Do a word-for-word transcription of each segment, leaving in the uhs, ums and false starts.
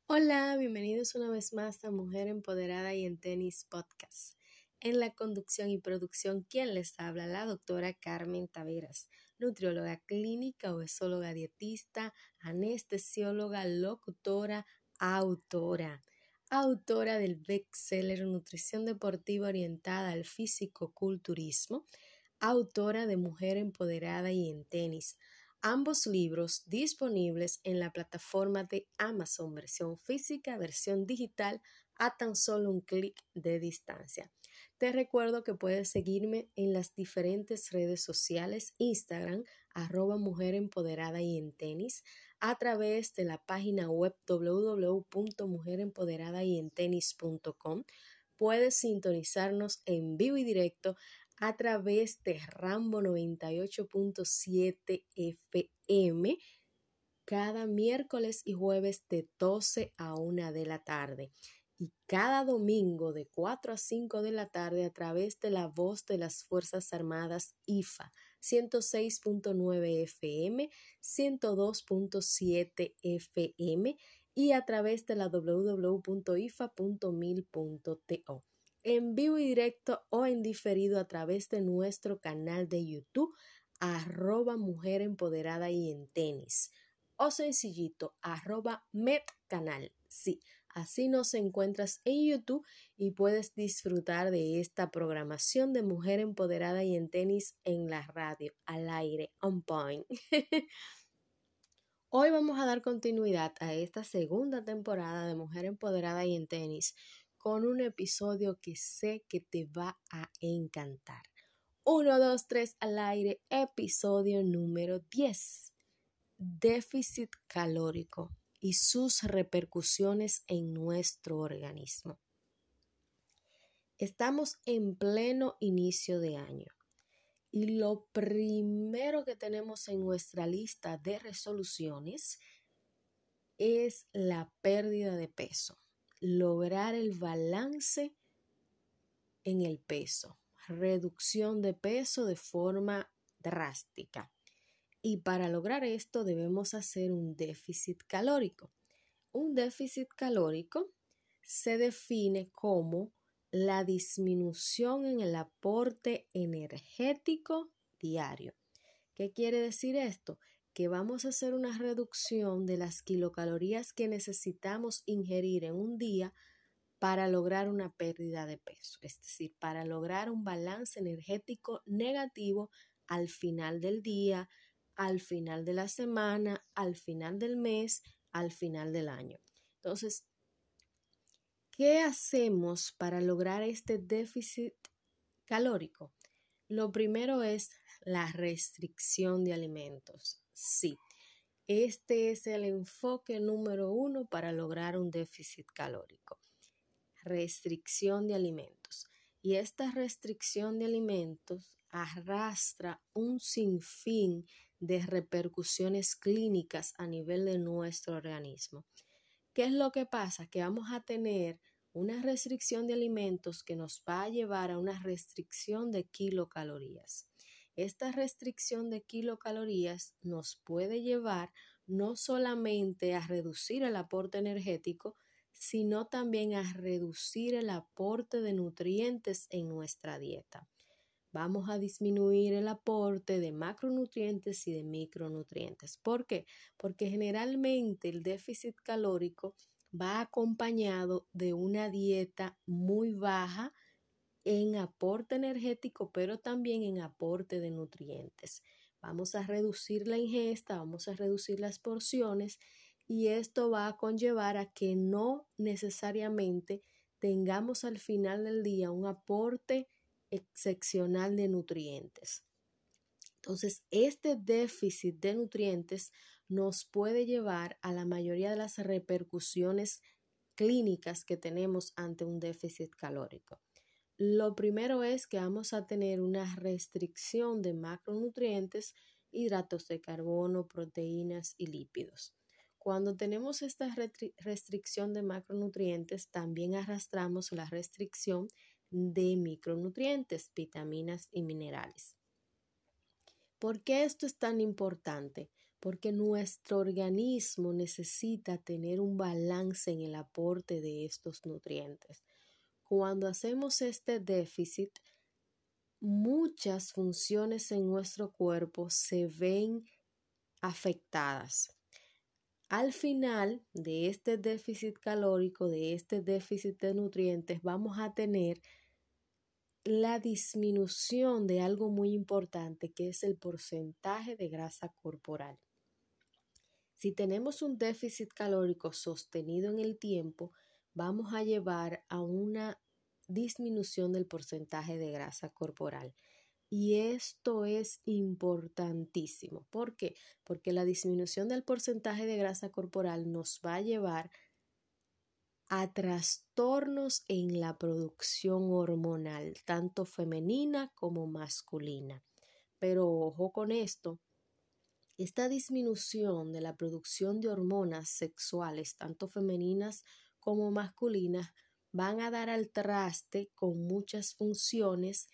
Hola, bienvenidos una vez más a Mujer Empoderada y en Tenis Podcast. En la conducción y producción, ¿quién les habla? La doctora Carmen Taveras, nutrióloga clínica, obesóloga dietista, anestesióloga, locutora, autora. Autora del bestseller Nutrición Deportiva Orientada al Físico-Culturismo, autora de Mujer Empoderada y en Tenis. Ambos libros disponibles en la plataforma de Amazon, versión física, versión digital, a tan solo un clic de distancia. Te recuerdo que puedes seguirme en las diferentes redes sociales, Instagram, arroba Mujer Empoderada y en Tenis, a través de la página web doble u doble u doble u punto mujer empoderada y en tenis punto com. Puedes sintonizarnos en vivo y directo a través de Rambo noventa y ocho punto siete F M cada miércoles y jueves de doce a una de la tarde y cada domingo de cuatro a cinco de la tarde a través de la voz de las Fuerzas Armadas I F A ciento seis punto nueve F M, ciento dos punto siete F M y a través de la doble u doble u doble u punto i f a punto mil punto to. En vivo y directo o en diferido a través de nuestro canal de YouTube, arroba Mujer Empoderada y en Tenis, o sencillito, arroba medcanal. Sí, así nos encuentras en YouTube y puedes disfrutar de esta programación de Mujer Empoderada y en Tenis en la radio, al aire, on point. Hoy vamos a dar continuidad a esta segunda temporada de Mujer Empoderada y en Tenis con un episodio que sé que te va a encantar. Uno, dos, tres al aire, episodio número diez. Déficit calórico y sus repercusiones en nuestro organismo. Estamos en pleno inicio de año y lo primero que tenemos en nuestra lista de resoluciones es la pérdida de peso. Lograr el balance en el peso, reducción de peso de forma drástica. Y para lograr esto debemos hacer un déficit calórico. Un déficit calórico se define como la disminución en el aporte energético diario. ¿Qué quiere decir esto? Que vamos a hacer una reducción de las kilocalorías que necesitamos ingerir en un día para lograr una pérdida de peso, es decir, para lograr un balance energético negativo al final del día, al final de la semana, al final del mes, al final del año. Entonces, ¿qué hacemos para lograr este déficit calórico? Lo primero es la restricción de alimentos. Sí, este es el enfoque número uno para lograr un déficit calórico. Restricción de alimentos. Y esta restricción de alimentos arrastra un sinfín de repercusiones clínicas a nivel de nuestro organismo. ¿Qué es lo que pasa? Que vamos a tener una restricción de alimentos que nos va a llevar a una restricción de kilocalorías. Esta restricción de kilocalorías nos puede llevar no solamente a reducir el aporte energético, sino también a reducir el aporte de nutrientes en nuestra dieta. Vamos a disminuir el aporte de macronutrientes y de micronutrientes. ¿Por qué? Porque generalmente el déficit calórico va acompañado de una dieta muy baja en aporte energético, pero también en aporte de nutrientes. Vamos a reducir la ingesta, vamos a reducir las porciones y esto va a conllevar a que no necesariamente tengamos al final del día un aporte excepcional de nutrientes. Entonces, este déficit de nutrientes nos puede llevar a la mayoría de las repercusiones clínicas que tenemos ante un déficit calórico. Lo primero es que vamos a tener una restricción de macronutrientes, hidratos de carbono, proteínas y lípidos. Cuando tenemos esta restricción de macronutrientes, también arrastramos la restricción de micronutrientes, vitaminas y minerales. ¿Por qué esto es tan importante? porque nuestro organismo necesita tener un balance en el aporte de estos nutrientes. Cuando hacemos este déficit, muchas funciones en nuestro cuerpo se ven afectadas. Al final de este déficit calórico, de este déficit de nutrientes, vamos a tener la disminución de algo muy importante, que es el porcentaje de grasa corporal. Si tenemos un déficit calórico sostenido en el tiempo, vamos a llevar a una disminución del porcentaje de grasa corporal. Y esto es importantísimo. ¿Por qué? Porque la disminución del porcentaje de grasa corporal nos va a llevar a trastornos en la producción hormonal, tanto femenina como masculina. Pero ojo con esto, esta disminución de la producción de hormonas sexuales, tanto femeninas como masculinas, van a dar al traste con muchas funciones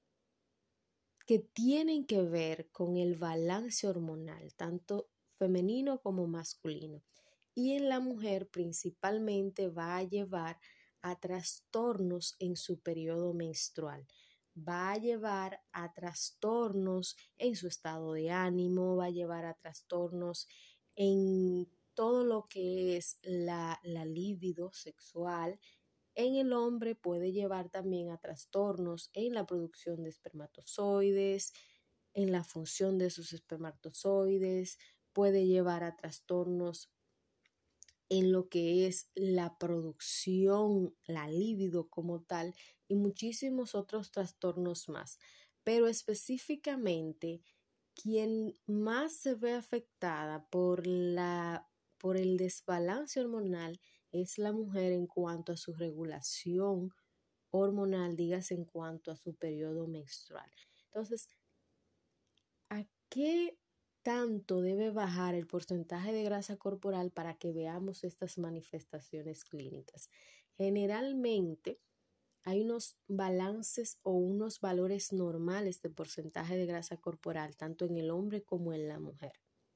que tienen que ver con el balance hormonal, tanto femenino como masculino. Y en la mujer principalmente va a llevar a trastornos en su periodo menstrual. Va a llevar a trastornos en su estado de ánimo, va a llevar a trastornos en todo lo que es la, la libido sexual. En el hombre puede llevar también a trastornos en la producción de espermatozoides, en la función de sus espermatozoides, puede llevar a trastornos en lo que es la producción, la libido como tal y muchísimos otros trastornos más. Pero específicamente, quien más se ve afectada por la, por el desbalance hormonal es la mujer en cuanto a su regulación hormonal, digas en cuanto a su periodo menstrual. Entonces, ¿a qué tanto debe bajar el porcentaje de grasa corporal para que veamos estas manifestaciones clínicas? Generalmente hay unos balances o unos valores normales de porcentaje de grasa corporal, tanto en el hombre como en la mujer.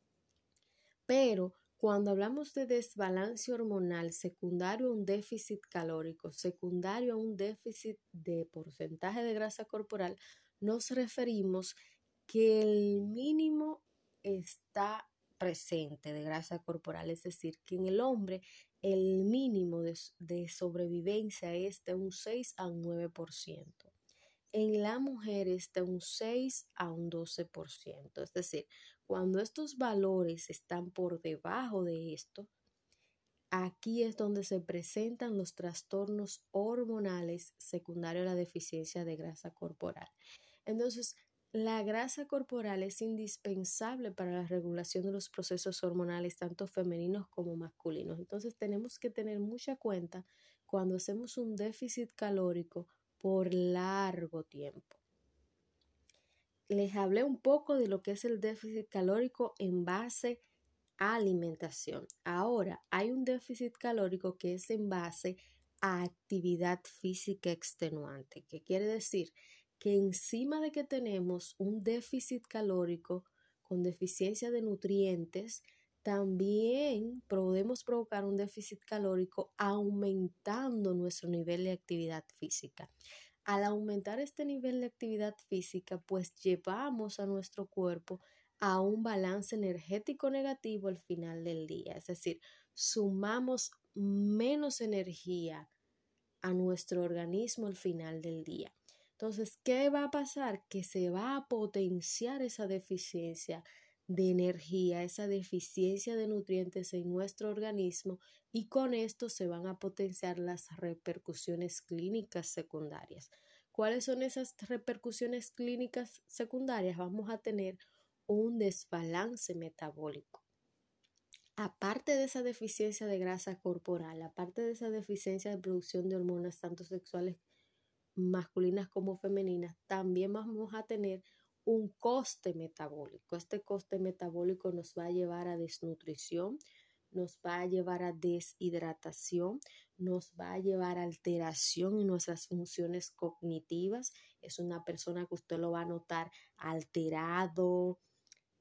Pero cuando hablamos de desbalance hormonal secundario a un déficit calórico, secundario a un déficit de porcentaje de grasa corporal, nos referimos que el mínimo está presente de grasa corporal, es decir, que en el hombre el mínimo de, de sobrevivencia es de un seis a un nueve por ciento. En la mujer es de un seis a un doce por ciento. Es decir, cuando estos valores están por debajo de esto, aquí es donde se presentan los trastornos hormonales secundarios a la deficiencia de grasa corporal. Entonces, la grasa corporal es indispensable para la regulación de los procesos hormonales, tanto femeninos como masculinos. Entonces, tenemos que tener mucha cuenta cuando hacemos un déficit calórico por largo tiempo. Les hablé un poco de lo que es el déficit calórico en base a alimentación. Ahora, hay un déficit calórico que es en base a actividad física extenuante, que quiere decir que encima de que tenemos un déficit calórico con deficiencia de nutrientes, también podemos provocar un déficit calórico aumentando nuestro nivel de actividad física. Al aumentar este nivel de actividad física, pues llevamos a nuestro cuerpo a un balance energético negativo al final del día. Es decir, sumamos menos energía a nuestro organismo al final del día. Entonces, ¿qué va a pasar? Que se va a potenciar esa deficiencia de energía, esa deficiencia de nutrientes en nuestro organismo y con esto se van a potenciar las repercusiones clínicas secundarias. ¿Cuáles son esas repercusiones clínicas secundarias? Vamos a tener un desbalance metabólico. Aparte de esa deficiencia de grasa corporal, aparte de esa deficiencia de producción de hormonas tanto sexuales masculinas como femeninas, también vamos a tener un coste metabólico. Este coste metabólico nos va a llevar a desnutrición, nos va a llevar a deshidratación, nos va a llevar a alteración en nuestras funciones cognitivas. Es una persona que usted lo va a notar alterado,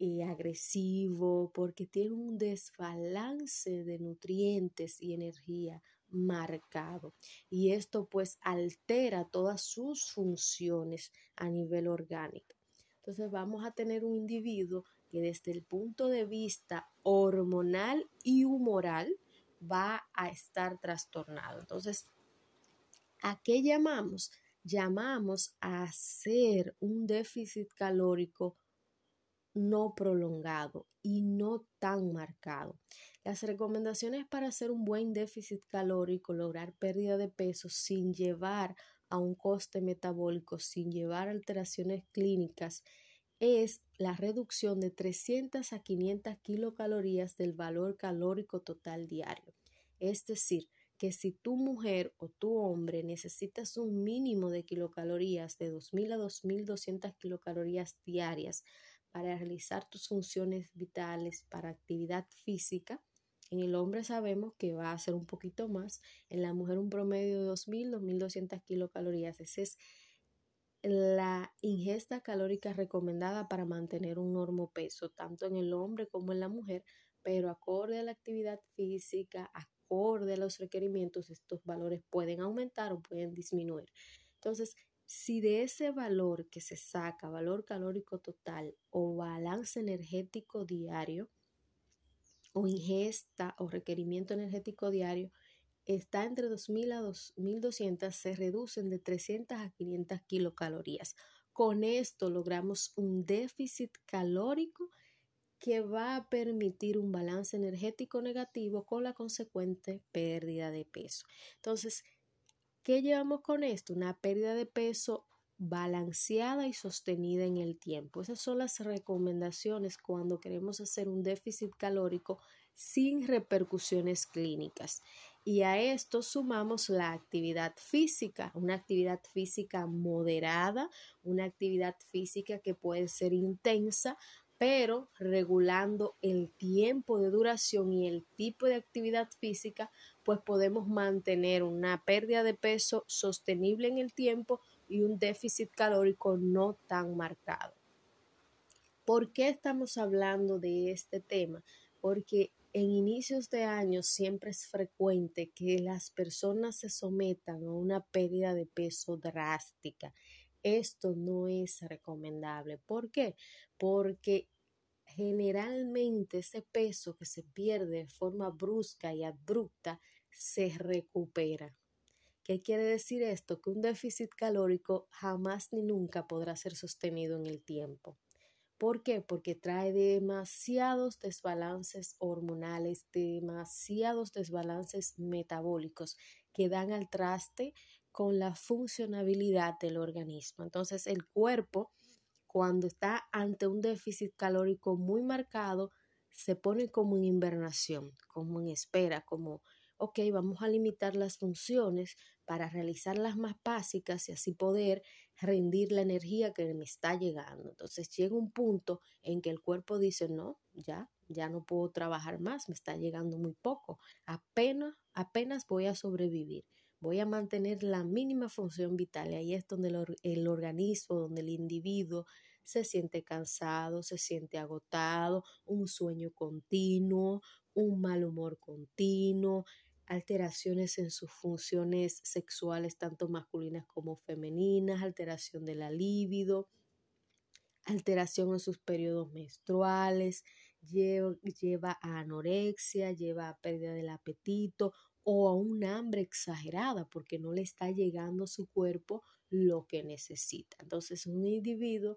eh, agresivo, porque tiene un desbalance de nutrientes y energía marcado. Y esto pues altera todas sus funciones a nivel orgánico. Entonces vamos a tener un individuo que desde el punto de vista hormonal y humoral va a estar trastornado. Entonces, ¿a qué llamamos? Llamamos a hacer un déficit calórico no prolongado y no tan marcado. Las recomendaciones para hacer un buen déficit calórico, lograr pérdida de peso sin llevar a un coste metabólico, sin llevar alteraciones clínicas, es la reducción de trescientas a quinientas kilocalorías del valor calórico total diario. Es decir, que si tu mujer o tu hombre necesitas un mínimo de kilocalorías de dos mil a dos mil doscientas kilocalorías diarias para realizar tus funciones vitales, para actividad física, en el hombre sabemos que va a ser un poquito más, en la mujer un promedio de dos mil, dos mil doscientas kilocalorías. Esa es la ingesta calórica recomendada para mantener un normopeso, tanto en el hombre como en la mujer, pero acorde a la actividad física, acorde a los requerimientos, estos valores pueden aumentar o pueden disminuir. Entonces, si de ese valor que se saca, valor calórico total o balance energético diario, o ingesta o requerimiento energético diario, está entre dos mil a dos mil doscientas, se reducen de trescientas a quinientas kilocalorías. Con esto logramos un déficit calórico que va a permitir un balance energético negativo con la consecuente pérdida de peso. Entonces, ¿qué llevamos con esto? Una pérdida de peso balanceada y sostenida en el tiempo. Esas son las recomendaciones cuando queremos hacer un déficit calórico sin repercusiones clínicas. Y a esto sumamos la actividad física, una actividad física moderada, una actividad física que puede ser intensa, pero regulando el tiempo de duración y el tipo de actividad física, pues podemos mantener una pérdida de peso sostenible en el tiempo y un déficit calórico no tan marcado. ¿Por qué estamos hablando de este tema? Porque en inicios de año siempre es frecuente que las personas se sometan a una pérdida de peso drástica. Esto no es recomendable. ¿Por qué? Porque generalmente ese peso que se pierde de forma brusca y abrupta se recupera. ¿Qué quiere decir esto? Que un déficit calórico jamás ni nunca podrá ser sostenido en el tiempo. ¿Por qué? Porque trae demasiados desbalances hormonales, demasiados desbalances metabólicos que dan al traste con la funcionabilidad del organismo. Entonces, el cuerpo, cuando está ante un déficit calórico muy marcado, se pone como en hibernación, como en espera, como, ok, vamos a limitar las funciones para realizar las más básicas y así poder rendir la energía que me está llegando. Entonces llega un punto en que el cuerpo dice, no, ya, ya no puedo trabajar más, me está llegando muy poco, apenas, apenas voy a sobrevivir. Voy a mantener la mínima función vital y ahí es donde el, el organismo, donde el individuo se siente cansado, se siente agotado, un sueño continuo, un mal humor continuo, alteraciones en sus funciones sexuales, tanto masculinas como femeninas, alteración de la libido, alteración en sus periodos menstruales, lleva, lleva a anorexia, lleva a pérdida del apetito o a un hambre exagerada porque no le está llegando a su cuerpo lo que necesita. Entonces, un individuo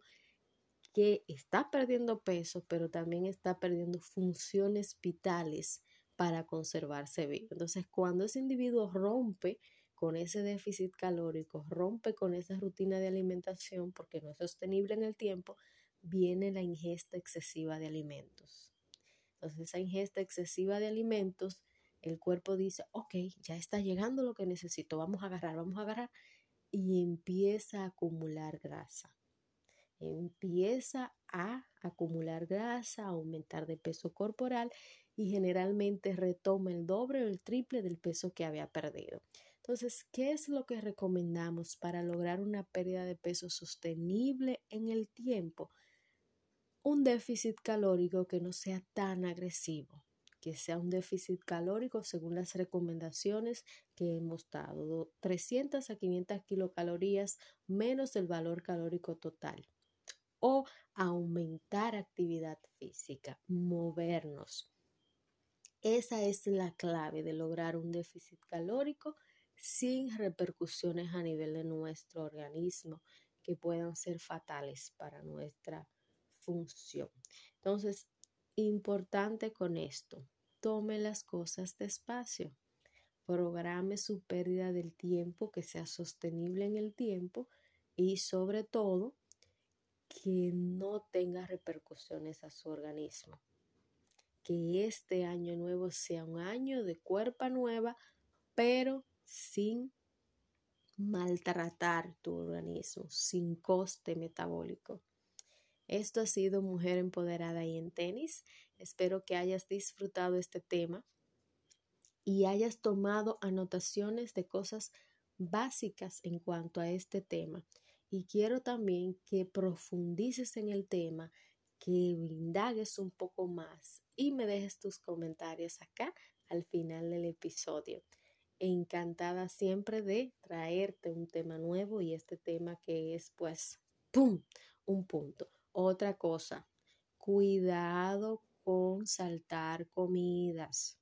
que está perdiendo peso, pero también está perdiendo funciones vitales para conservarse vivo. Entonces, cuando ese individuo rompe con ese déficit calórico, rompe con esa rutina de alimentación porque no es sostenible en el tiempo, viene la ingesta excesiva de alimentos. Entonces, esa ingesta excesiva de alimentos, el cuerpo dice, ok, ya está llegando lo que necesito, vamos a agarrar, vamos a agarrar, y empieza a acumular grasa. Empieza a acumular grasa, a aumentar de peso corporal y generalmente retoma el doble o el triple del peso que había perdido. Entonces, ¿qué es lo que recomendamos para lograr una pérdida de peso sostenible en el tiempo? un déficit calórico que no sea tan agresivo, que sea un déficit calórico según las recomendaciones que hemos dado, trescientas a quinientas kilocalorías menos del valor calórico total. O aumentar actividad física, movernos. Esa es la clave de lograr un déficit calórico sin repercusiones a nivel de nuestro organismo que puedan ser fatales para nuestra función. Entonces, importante con esto, tome las cosas despacio, programe su pérdida del tiempo que sea sostenible en el tiempo y sobre todo que no tenga repercusiones a su organismo. Que este año nuevo sea un año de cuerpa nueva, pero sin maltratar tu organismo, sin coste metabólico. Esto ha sido Mujer Empoderada y en Tenis. Espero que hayas disfrutado este tema y hayas tomado anotaciones de cosas básicas en cuanto a este tema. Y quiero también que profundices en el tema, que indagues un poco más y me dejes tus comentarios acá al final del episodio. Encantada siempre de traerte un tema nuevo y este tema que es pues, ¡pum!, un punto. Otra cosa, cuidado con saltar comidas.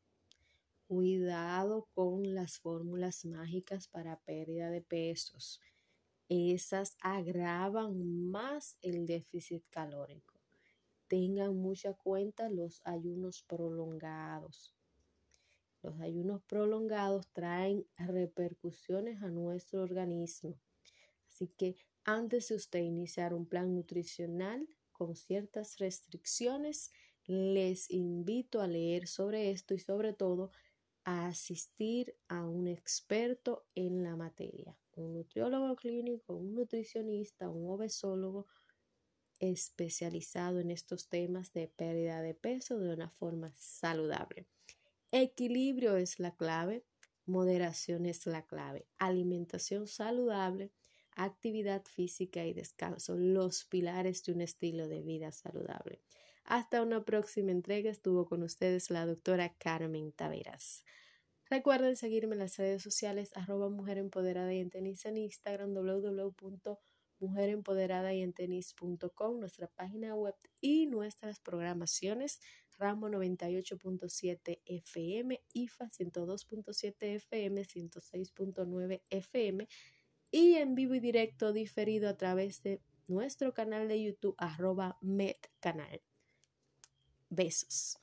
Cuidado con las fórmulas mágicas para pérdida de pesos. Esas agravan más el déficit calórico. Tengan mucha cuenta los ayunos prolongados. Los ayunos prolongados traen repercusiones a nuestro organismo. Así que antes de usted iniciar un plan nutricional con ciertas restricciones, les invito a leer sobre esto y sobre todo a asistir a un experto en la materia, un nutriólogo clínico, un nutricionista, un obesólogo especializado en estos temas de pérdida de peso de una forma saludable. Equilibrio es la clave, moderación es la clave, alimentación saludable, actividad física y descanso, los pilares de un estilo de vida saludable. Hasta una próxima entrega. Estuvo con ustedes la doctora Carmen Taveras. Recuerden seguirme en las redes sociales arroba Mujer Empoderada y en Tenis en Instagram, w w w punto mujer empoderada y en tenis punto com, nuestra página web y nuestras programaciones Rambo noventa y ocho punto siete F M, I F A ciento dos punto siete F M, ciento seis punto nueve F M y en vivo y directo diferido a través de nuestro canal de YouTube arroba Med Canal. Besos.